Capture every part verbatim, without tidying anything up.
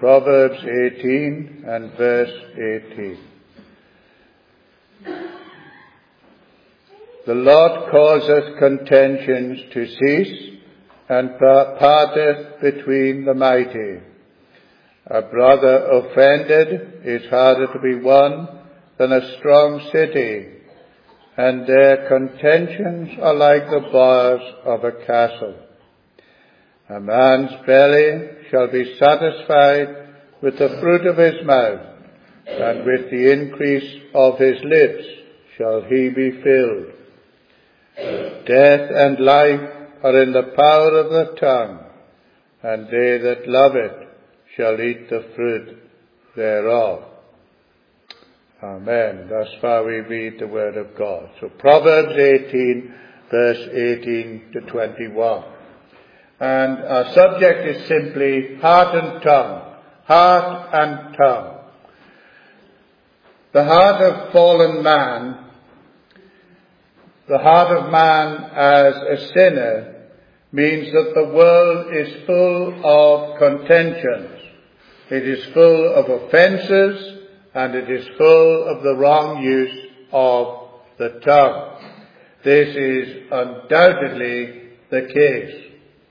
Proverbs eighteen and verse eighteen. The Lord causeth contentions to cease, and parteth between the mighty. A brother offended is harder to be won than a strong city, and their contentions are like the bars of a castle. A man's belly shall be satisfied with the fruit of his mouth, and with the increase of his lips shall he be filled. Death and life are in the power of the tongue, and they that love it shall eat the fruit thereof. Amen. Thus far we read the word of God. So Proverbs eighteen, verse eighteen to twenty-one. And our subject is simply heart and tongue. Heart and tongue. The heart of fallen man, the heart of man as a sinner, means that the world is full of contentions. It is full of offences, and it is full of the wrong use of the tongue. This is undoubtedly the case.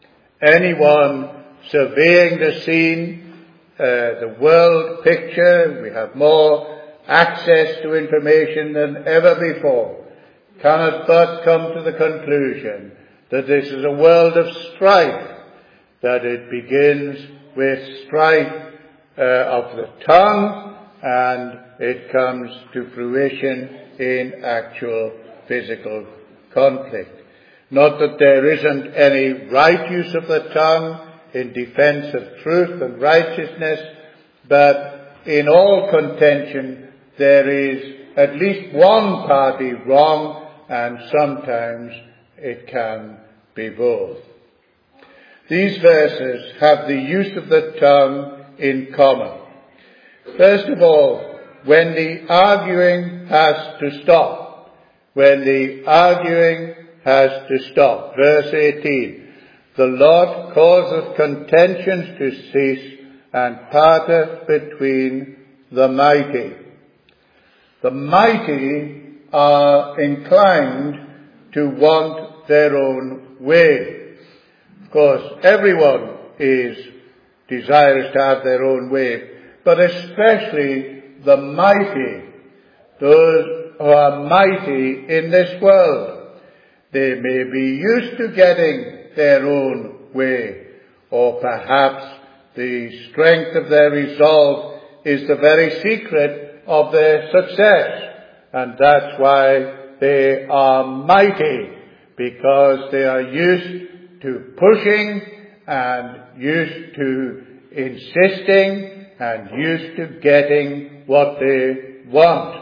Anyone surveying the scene, uh, the world picture, we have more access to information than ever before, cannot but come to the conclusion that this is a world of strife, that it begins with strife uh, of the tongue, and it comes to fruition in actual physical conflict. Not that there isn't any right use of the tongue in defense of truth and righteousness, but in all contention there is at least one party wrong, and sometimes it can be both. These verses have the use of the tongue in common. First of all, when the arguing has to stop. When the arguing has to stop. Verse eighteen. The Lord causeth contentions to cease, and parteth between the mighty. The mighty are inclined to want their own way. Of course, everyone is desirous to have their own way, but especially the mighty, those who are mighty in this world. They may be used to getting their own way, or perhaps the strength of their resolve is the very secret of their success. And that's why they are mighty, because they are used to pushing and used to insisting and used to getting what they want.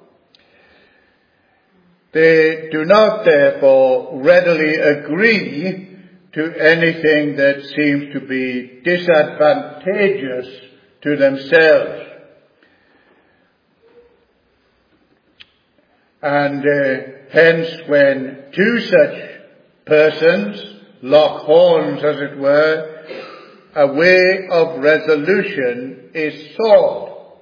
They do not, therefore, readily agree to anything that seems to be disadvantageous to themselves. And uh, hence, when two such persons lock horns, as it were, a way of resolution is sought.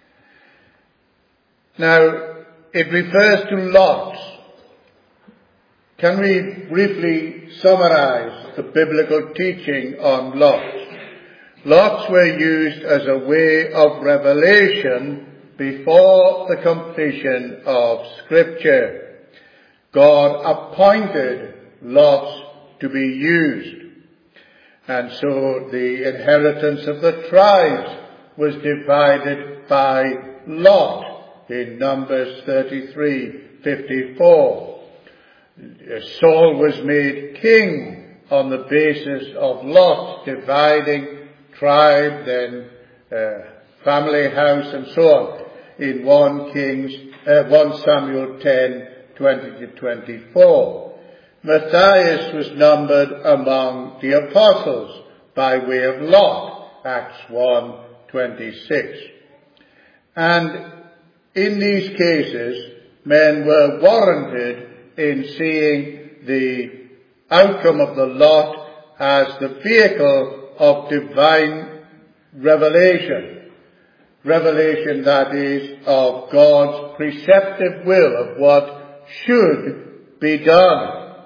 Now, it refers to lots. Can we briefly summarize the biblical teaching on lots? Lots were used as a way of revelation before the completion of Scripture. God appointed lots to be used. And so the inheritance of the tribes was divided by lot in Numbers thirty-three fifty-four. Saul was made king on the basis of lot, dividing tribe, then uh, family house, and so on, in one Kings, uh, one Samuel ten twenty to twenty-four. Matthias was numbered among the apostles by way of lot, Acts one twenty-six. And in these cases, men were warranted in seeing the outcome of the lot as the vehicle of divine revelation. Revelation, that is, of God's preceptive will of what should be done.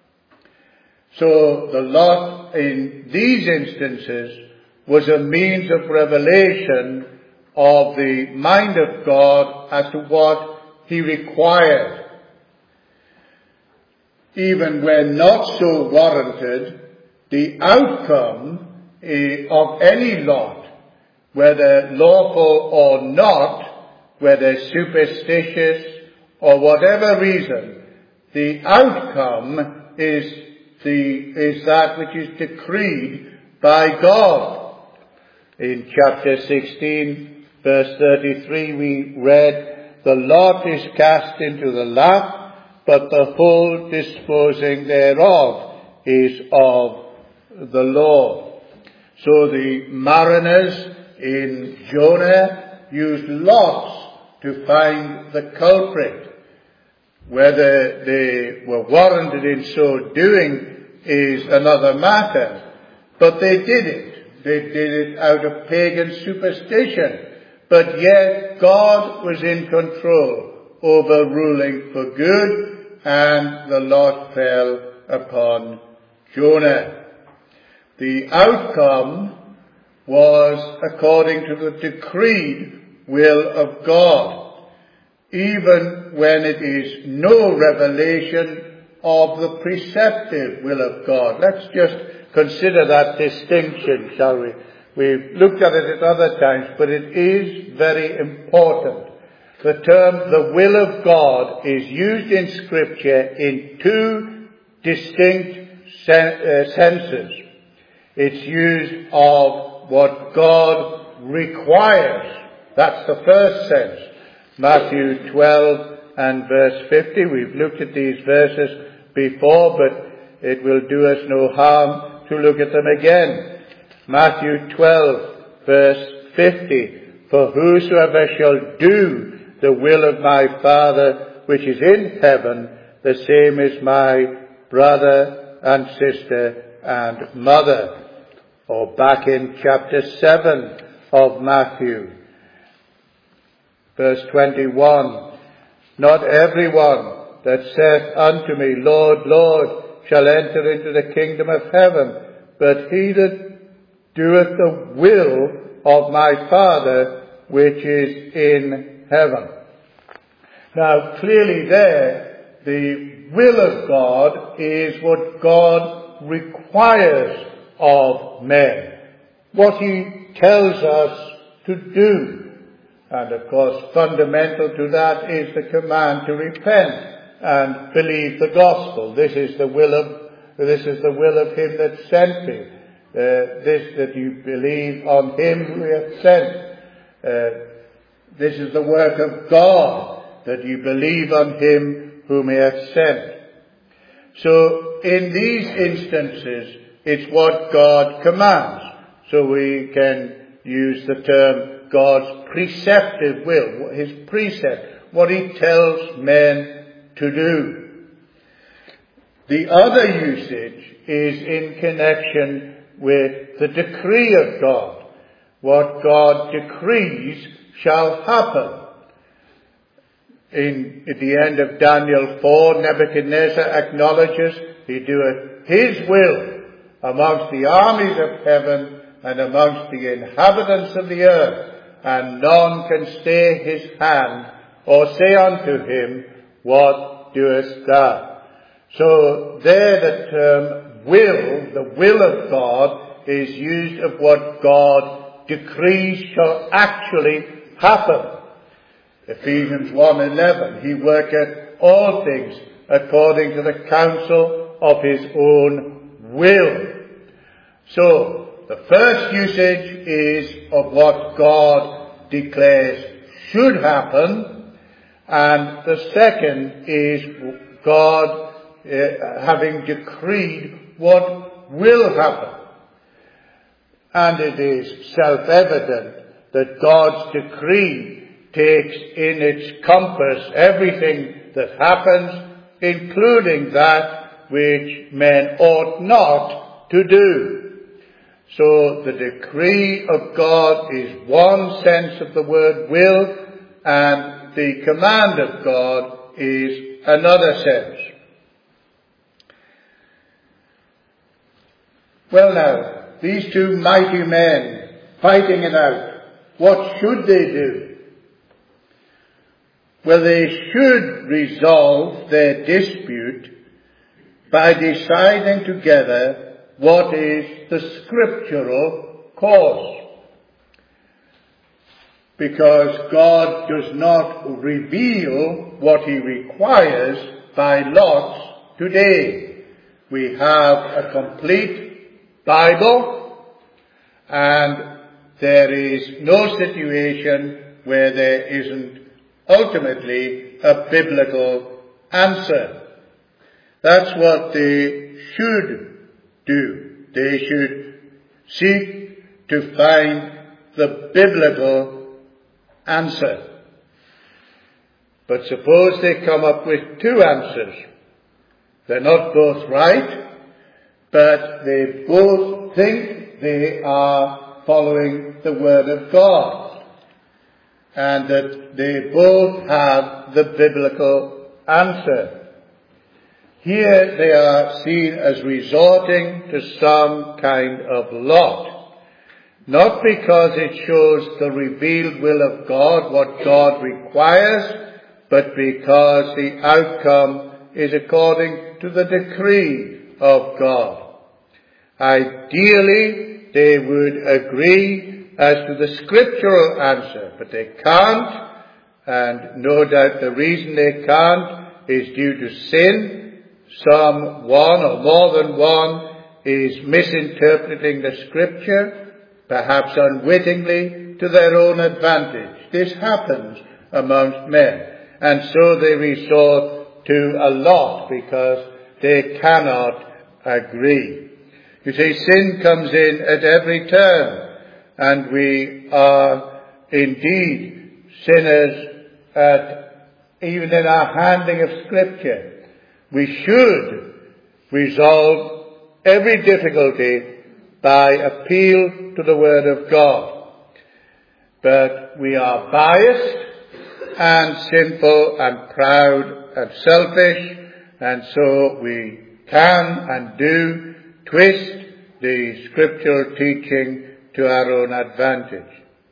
So the lot in these instances was a means of revelation of the mind of God as to what he required. Even when not so warranted, the outcome of any lot, whether lawful or not, whether superstitious or whatever reason, the outcome is the is that which is decreed by God. In chapter sixteen, verse thirty-three, we read, "The lot is cast into the lap, but the whole disposing thereof is of the Lord." So the mariners in Jonah used lots to find the culprit. Whether they were warranted in so doing is another matter, but they did it. They did it out of pagan superstition. But yet God was in control, overruling for good, and the lot fell upon Jonah. The outcome was according to the decreed will of God, even when it is no revelation of the preceptive will of God. Let's just consider that distinction, shall we? We've looked at it at other times, but it is very important. The term the will of God is used in Scripture in two distinct sen- uh, senses. It's used of what God requires. That's the first sense. Matthew twelve and verse fifty. We've looked at these verses before, but it will do us no harm to look at them again. Matthew twelve, verse fifty. "For whosoever shall do the will of my Father which is in heaven, the same is my brother and sister and mother." Or back in chapter seven of Matthew, verse twenty-one, "Not everyone that saith unto me, Lord, Lord, shall enter into the kingdom of heaven, but he that doeth the will of my Father which is in heaven." Now clearly there, the will of God is what God requires of men, what he tells us to do. And of course, fundamental to that is the command to repent and believe the gospel. This is the will of this is the will of him that sent me. Uh, this that you believe on him who hath sent. Uh, this is the work of God, that you believe on him whom he hath sent. So in these instances, it's what God commands. So we can use the term God's preceptive will, his precept, what he tells men to do. The other usage is in connection with the decree of God. What God decrees shall happen. In, at the end of Daniel four, Nebuchadnezzar acknowledges he doeth his will amongst the armies of heaven and amongst the inhabitants of the earth, and none can stay his hand or say unto him, What doest thou? So there the term will, the will of God, is used of what God decrees shall actually happen. Ephesians one eleven, he worketh all things according to the counsel of his own will. So, the first usage is of what God declares should happen, and the second is God uh, having decreed what will happen. And it is self-evident that God's decree takes in its compass everything that happens, including that which men ought not to do. So the decree of God is one sense of the word will, and the command of God is another sense. Well now, these two mighty men fighting it out, what should they do? Well, they should resolve their dispute by deciding together what is the scriptural course. Because God does not reveal what he requires by lots today. We have a complete Bible, and there is no situation where there isn't ultimately a biblical answer. That's what they should do. They should seek to find the biblical answer. But suppose they come up with two answers. They're not both right, but they both think they are following the Word of God, and that they both have the biblical answer. Here they are seen as resorting to some kind of lot, not because it shows the revealed will of God, what God requires, but because the outcome is according to the decree of God. Ideally, they would agree as to the scriptural answer, but they can't, and no doubt the reason they can't is due to sin. Some one or more than one is misinterpreting the scripture, perhaps unwittingly, to their own advantage. This happens amongst men, and so they resort to a lot because they cannot agree. You see, sin comes in at every turn, and we are indeed sinners at, even in our handling of scripture. We should resolve every difficulty by appeal to the Word of God. But we are biased and sinful and proud and selfish, and so we can and do twist the scriptural teaching to our own advantage.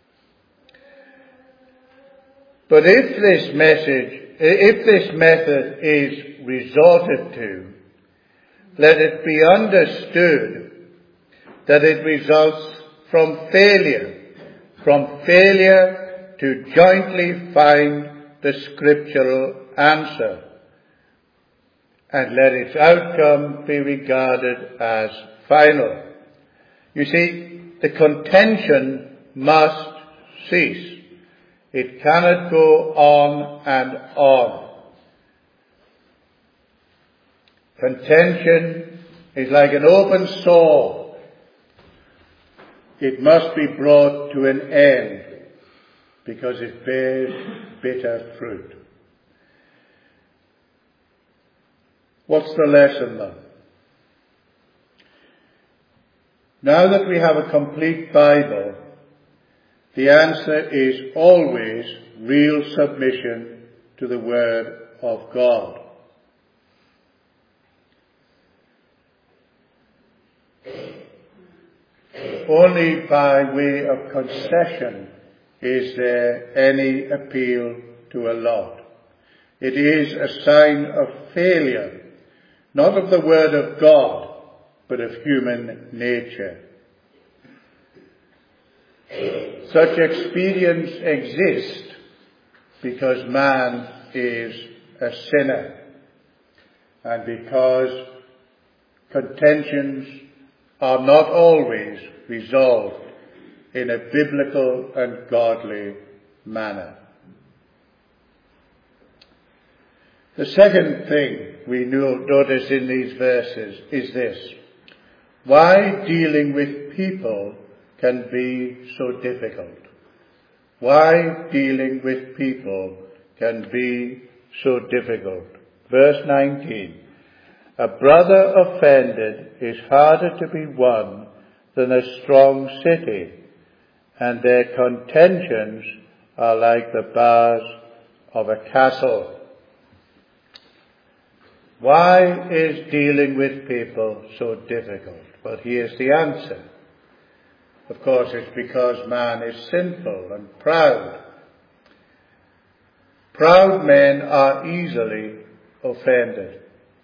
But if this message, if this method is resorted to, let it be understood that it results from failure, from failure to jointly find the scriptural answer, and let its outcome be regarded as final. You see, the contention must cease. It cannot go on and on. Contention is like an open sore. It must be brought to an end because it bears bitter fruit. What's the lesson then? Now that we have a complete Bible, the answer is always real submission to the Word of God. Only by way of concession is there any appeal to a lot. It is a sign of failure, not of the Word of God, but of human nature. Such experience exists because man is a sinner, and because contentions are not always resolved in a biblical and godly manner. The second thing we notice in these verses is this: why dealing with people can be so difficult. Why dealing with people can be so difficult. Verse nineteen. A brother offended is harder to be won than a strong city, and their contentions are like the bars of a castle. Why is dealing with people so difficult? Well, here's the answer. Of course, it's because man is sinful and proud. Proud men are easily offended.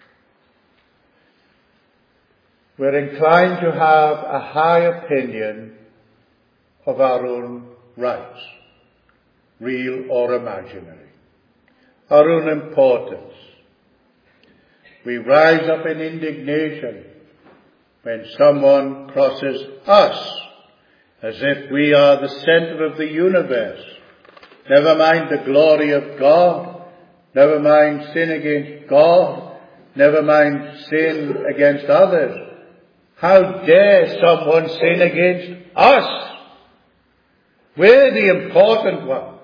We're inclined to have a high opinion of our own rights, real or imaginary, our own importance. We rise up in indignation when someone crosses us, as if we are the center of the universe. Never mind the glory of God, never mind sin against God, never mind sin against others. How dare someone sin against us? We're the important one.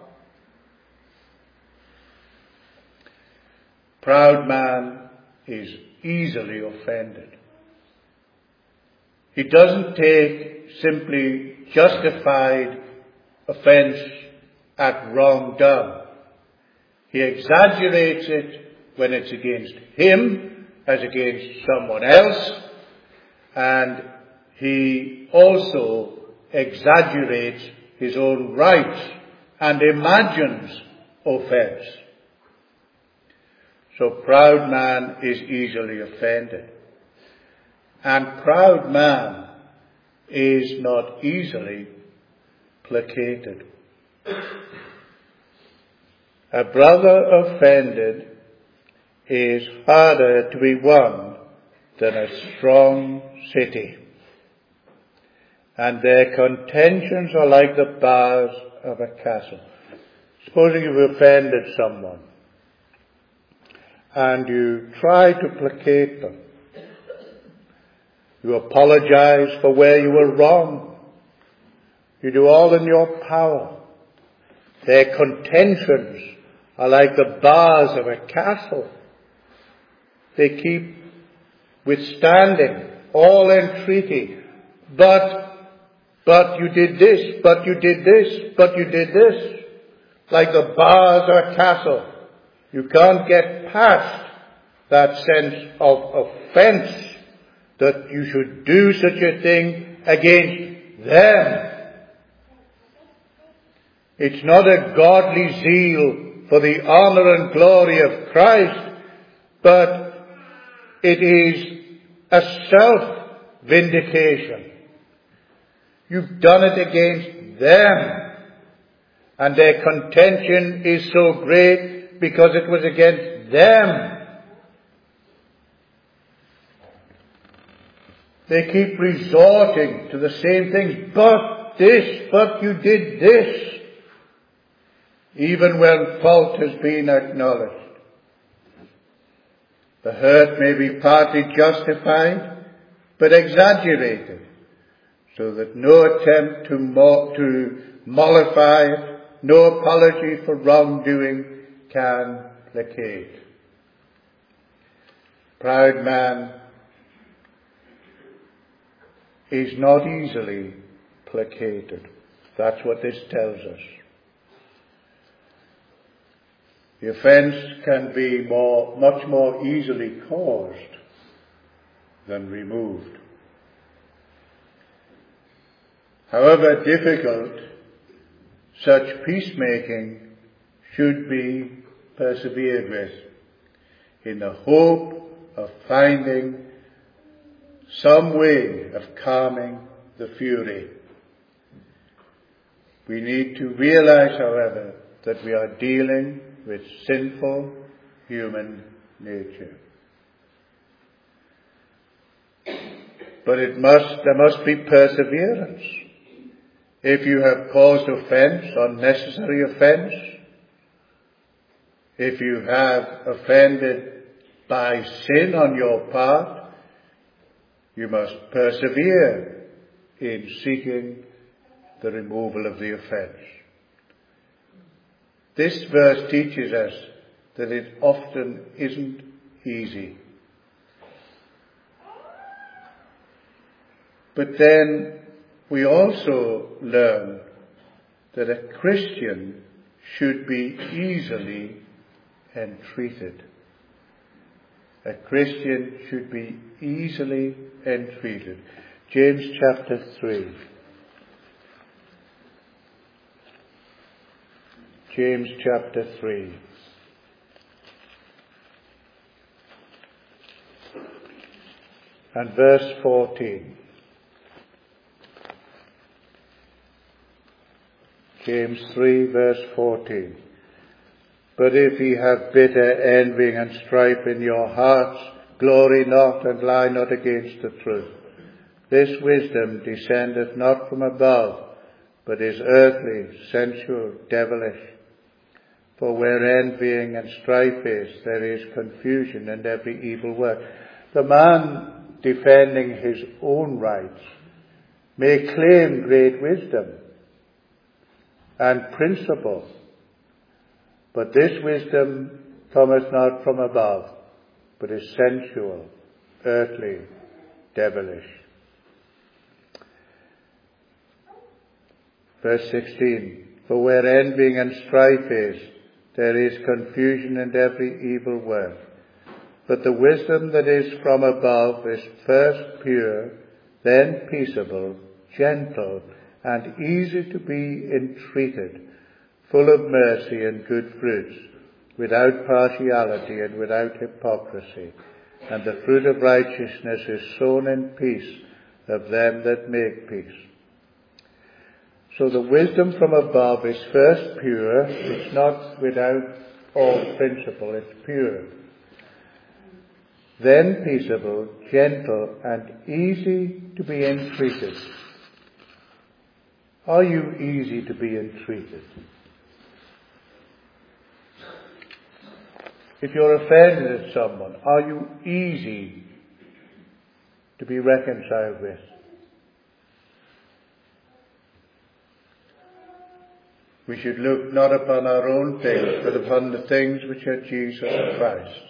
Proud man is easily offended. He doesn't take simply justified offense at wrong done. He exaggerates it when it's against him as against someone else, and he also exaggerates his own rights and imagines offense. So proud man is easily offended. And proud man is not easily placated. A brother offended is harder to be won than a strong city, and their contentions are like the bars of a castle. Supposing you've offended someone, and you try to placate them. You apologize for where you were wrong. You do all in your power. Their contentions are like the bars of a castle. They keep withstanding all entreaty. But, but you did this, but you did this, but you did this. Like the bars of a castle. You can't get past that sense of offense that you should do such a thing against them. It's not a godly zeal for the honor and glory of Christ, but it is a self-vindication. You've done it against them, and their contention is so great because it was against them. They keep resorting to the same things. But this, but you did this. Even when fault has been acknowledged. The hurt may be partly justified, but exaggerated, so that no attempt to, mo- to mollify it, no apology for wrongdoing can placate. Proud man is not easily placated. That's what this tells us. The offense can be more, much more easily caused than removed. However difficult, such peacemaking should be persevered with, in the hope of finding some way of calming the fury. We need to realize, however, that we are dealing with sinful human nature. But it must, there must be perseverance. If you have caused offense, unnecessary offense, if you have offended by sin on your part, you must persevere in seeking the removal of the offense. This verse teaches us that it often isn't easy. But then we also learn that a Christian should be easily entreated. A Christian should be easily entreated. James chapter three. James chapter three. And verse fourteen. James three verse fourteen. But if ye have bitter envying and strife in your hearts, glory not and lie not against the truth. This wisdom descendeth not from above, but is earthly, sensual, devilish. For where envying and strife is, there is confusion and every evil work. The man defending his own rights may claim great wisdom and principle, but this wisdom cometh not from above, but is sensual, earthly, devilish. Verse sixteen. For where envying and strife is, there is confusion and every evil work. But the wisdom that is from above is first pure, then peaceable, gentle, and easy to be entreated, full of mercy and good fruits, without partiality and without hypocrisy. And the fruit of righteousness is sown in peace of them that make peace. So the wisdom from above is first pure. It's not without all principle. It's pure. Then peaceable, gentle, and easy to be entreated. Are you easy to be entreated? If you're offended at someone, are you easy to be reconciled with? We should look not upon our own things, but upon the things which are Jesus Christ's.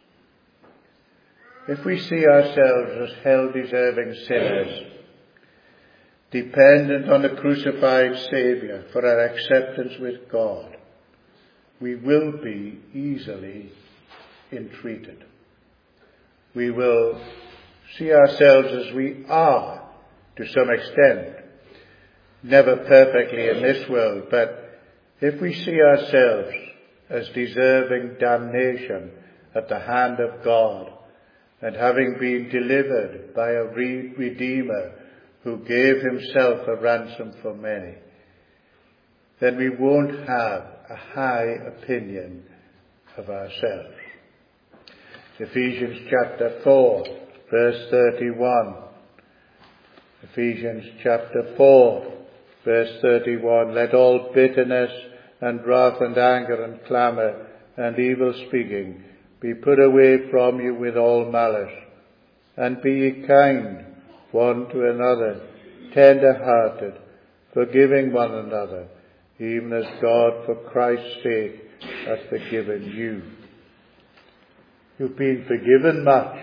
If we see ourselves as hell-deserving sinners, dependent on the crucified Saviour for our acceptance with God, we will be easily entreated. We will see ourselves as we are to some extent, never perfectly in this world, but if we see ourselves as deserving damnation at the hand of God, and having been delivered by a Redeemer who gave himself a ransom for many, then we won't have a high opinion of ourselves. Ephesians chapter four, verse thirty-one. Ephesians chapter four, verse thirty-one. Let all bitterness and wrath and anger and clamour and evil speaking be put away from you with all malice. And be ye kind one to another, tender-hearted, forgiving one another, even as God for Christ's sake hath forgiven you. You've been forgiven much.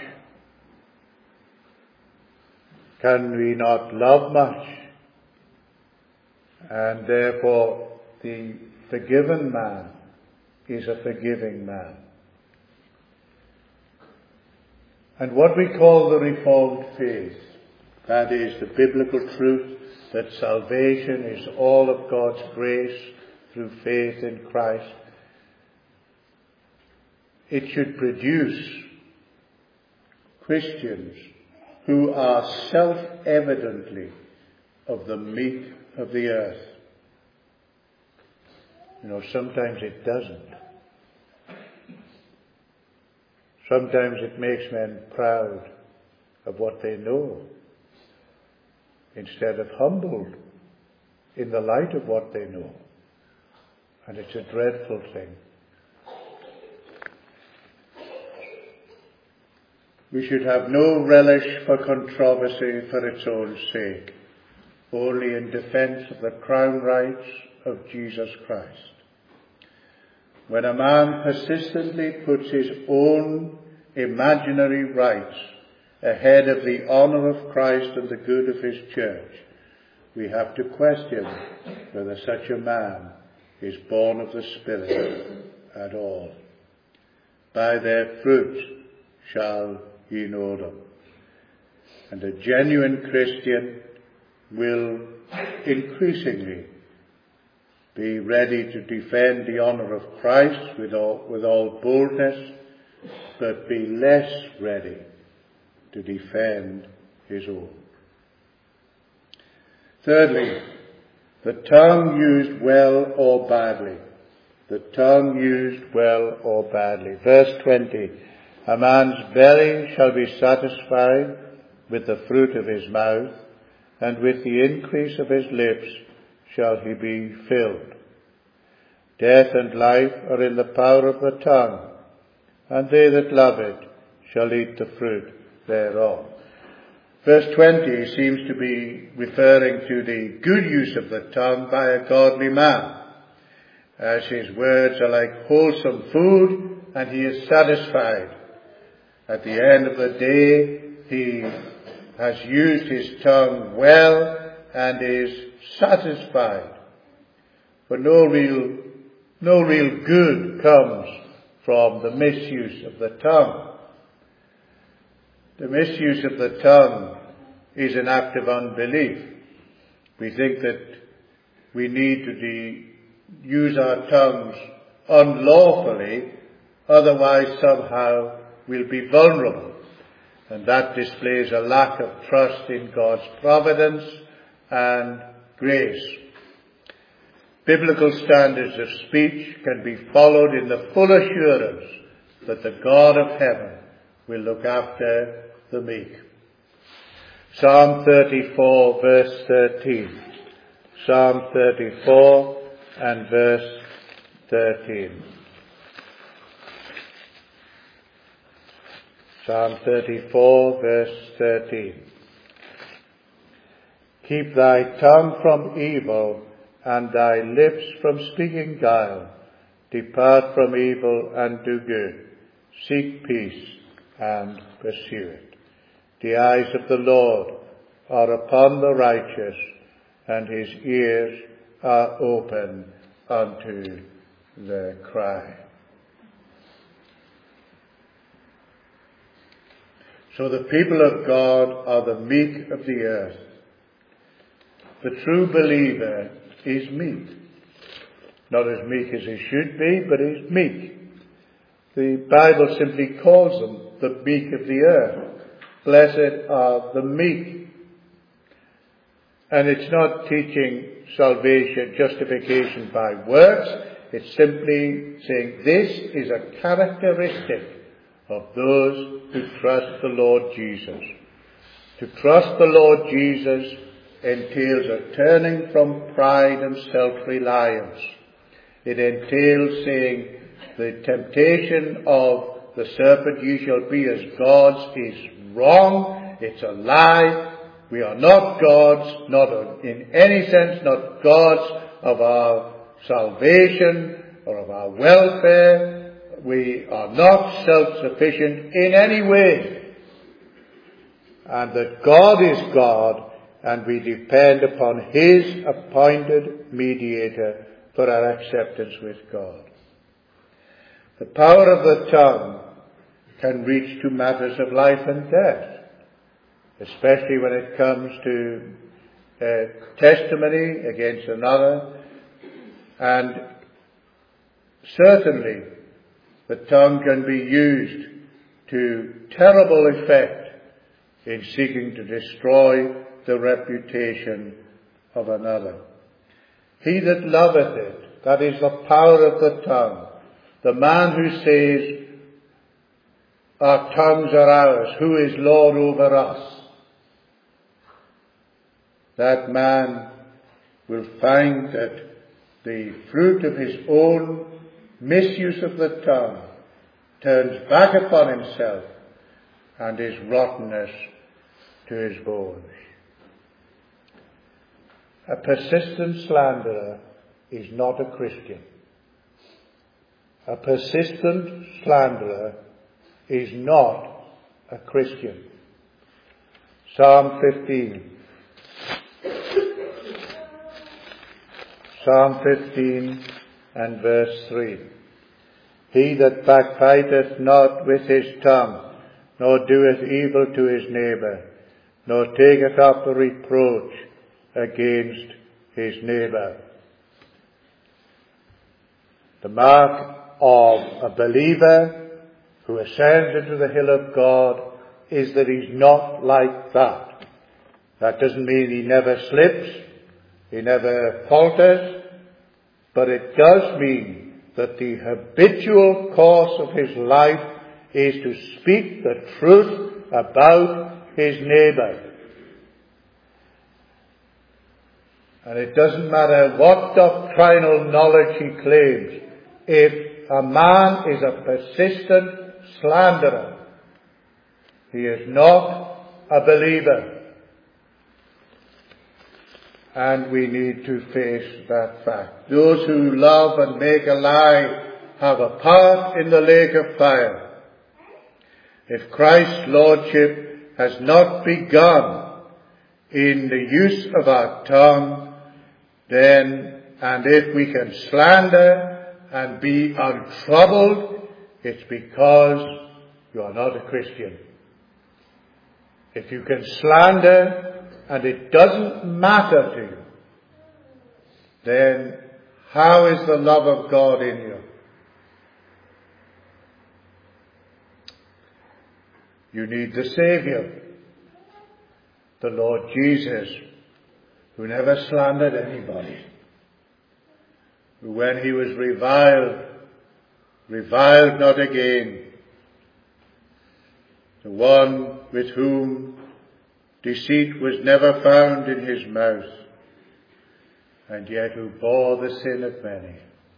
Can we not love much? And therefore the forgiven man is a forgiving man. And what we call the Reformed faith, that is the biblical truth that salvation is all of God's grace through faith in Christ, it should produce Christians who are self-evidently of the meek of the earth. You know, sometimes it doesn't. Sometimes it makes men proud of what they know, instead of humbled in the light of what they know. And it's a dreadful thing. We should have no relish for controversy for its own sake, only in defense of the crown rights of Jesus Christ. When a man persistently puts his own imaginary rights ahead of the honour of Christ and the good of his church, we have to question whether such a man is born of the Spirit at all. By their fruits shall ye know them. And a genuine Christian will increasingly be ready to defend the honour of Christ with all, with all boldness, but be less ready to defend his own. Thirdly, the tongue used well or badly. The tongue used well or badly. Verse twenty, a man's belly shall be satisfied with the fruit of his mouth, and with the increase of his lips shall he be filled. Death and life are in the power of the tongue, and they that love it shall eat the fruit thereof. Verse twenty seems to be referring to the good use of the tongue by a godly man, as his words are like wholesome food and he is satisfied. At the end of the day, he has used his tongue well and is satisfied. But no real, no real good comes from the misuse of the tongue. The misuse of the tongue is an act of unbelief. We think that we need to de- use our tongues unlawfully, otherwise somehow we'll be vulnerable. And that displays a lack of trust in God's providence and grace. Biblical standards of speech can be followed in the full assurance that the God of heaven will look after the meek. Psalm thirty-four verse thirteen. Psalm thirty-four and verse thirteen. Psalm thirty-four verse thirteen. Keep thy tongue from evil and thy lips from speaking guile. Depart from evil and do good. Seek peace and pursue it. The eyes of the Lord are upon the righteous, and his ears are open unto their cry. So the people of God are the meek of the earth. The true believer is meek. Not as meek as he should be, but he's meek. The Bible simply calls them the meek of the earth. Blessed are the meek. And it's not teaching salvation, justification by works. It's simply saying this is a characteristic of those who trust the Lord Jesus. To trust the Lord Jesus entails a turning from pride and self-reliance. It entails saying the temptation of the serpent, ye shall be as gods, is wrong. It's a lie. We are not gods, not in any sense, not gods of our salvation or of our welfare. We are not self-sufficient in any way. And that God is God, and we depend upon his appointed mediator for our acceptance with God. The power of the tongue can reach to matters of life and death, especially when it comes to uh, testimony against another. And certainly the tongue can be used to terrible effect in seeking to destroy the reputation of another. He that loveth it, that is the power of the tongue. The man who says, our tongues are ours, who is Lord over us? That man will find that the fruit of his own misuse of the tongue turns back upon himself and is rottenness to his bones. A persistent slanderer is not a Christian. A persistent slanderer is not a Christian. Psalm fifteen. Psalm fifteen and verse three. He that backbiteth not with his tongue, nor doeth evil to his neighbour, nor taketh up a reproach against his neighbour. The mark of a believer who ascends into the hill of God is that he's not like that. That doesn't mean he never slips, he never falters, but it does mean that the habitual course of his life is to speak the truth about his neighbour. And it doesn't matter what doctrinal knowledge he claims, if a man is a persistent slanderer, he is not a believer. And we need to face that fact. Those who love and make a lie have a part in the lake of fire. If Christ's lordship has not begun in the use of our tongue, then, and if we can slander and be untroubled, it's because you are not a Christian. If you can slander and it doesn't matter to you, then how is the love of God in you? You need the Saviour, the Lord Jesus, who never slandered anybody, who when he was reviled, reviled not again, the one with whom deceit was never found in his mouth, and yet who bore the sin of many.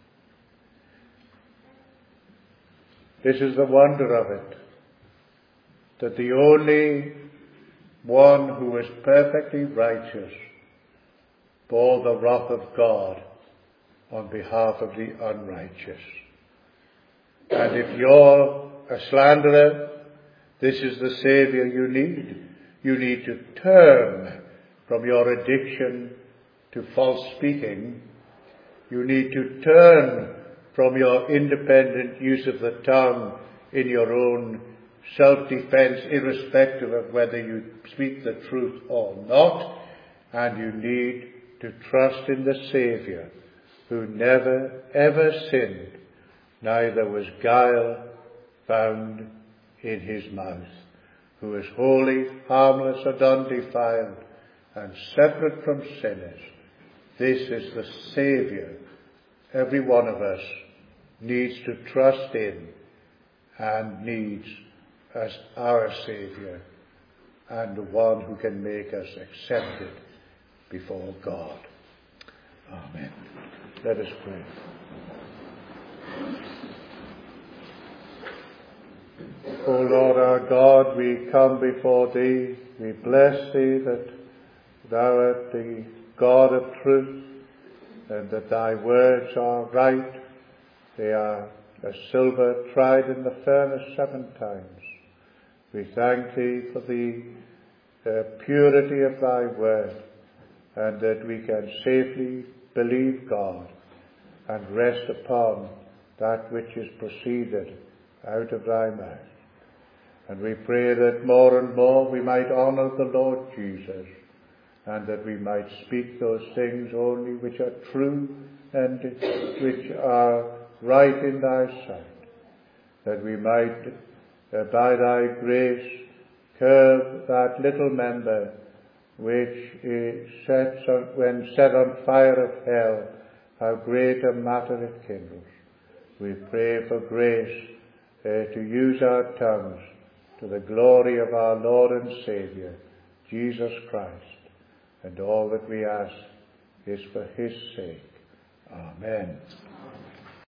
This is the wonder of it, that the only one who was perfectly righteous bore the wrath of God on behalf of the unrighteous. And if you're a slanderer, this is the Saviour you need. You need to turn from your addiction to false speaking. You need to turn from your independent use of the tongue in your own self-defense, irrespective of whether you speak the truth or not. And you need to trust in the Saviour, who never ever sinned, neither was guile found in his mouth, who is holy, harmless, and undefiled, and separate from sinners. This is the Saviour every one of us needs to trust in and needs as our Saviour, and the one who can make us accepted before God. Amen. Let us pray. O Lord our God, we come before Thee. We bless Thee that Thou art the God of truth, and that Thy words are right. They are as silver tried in the furnace seven times. We thank Thee for the uh, purity of Thy word, and that we can safely believe God and rest upon that which is proceeded out of Thy mouth. And we pray that more and more we might honour the Lord Jesus, and that we might speak those things only which are true and which are right in Thy sight, that we might, uh, by Thy grace, curb that little member which is sets on, when set on fire of hell, how great a matter it kindles. We pray for grace uh, to use our tongues to the glory of our Lord and Saviour, Jesus Christ. And all that we ask is for His sake. Amen.